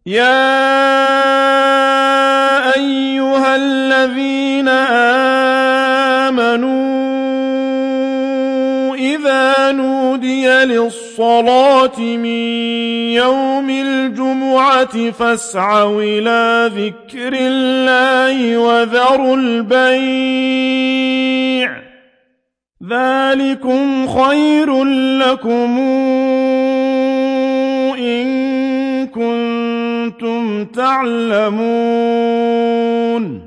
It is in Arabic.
يَا أَيُّهَا الَّذِينَ آمَنُوا إِذَا نُودِيَ لِلصَّلَاةِ مِن يَوْمِ الْجُمُعَةِ فَاسْعَوْا إِلَىٰ ذِكْرِ اللَّهِ وَذَرُوا الْبَيْعَ ۚ ذَٰلِكُمْ خَيْرٌ لَّكُمْ إِن كُنتُمْ تَعْلَمُونَ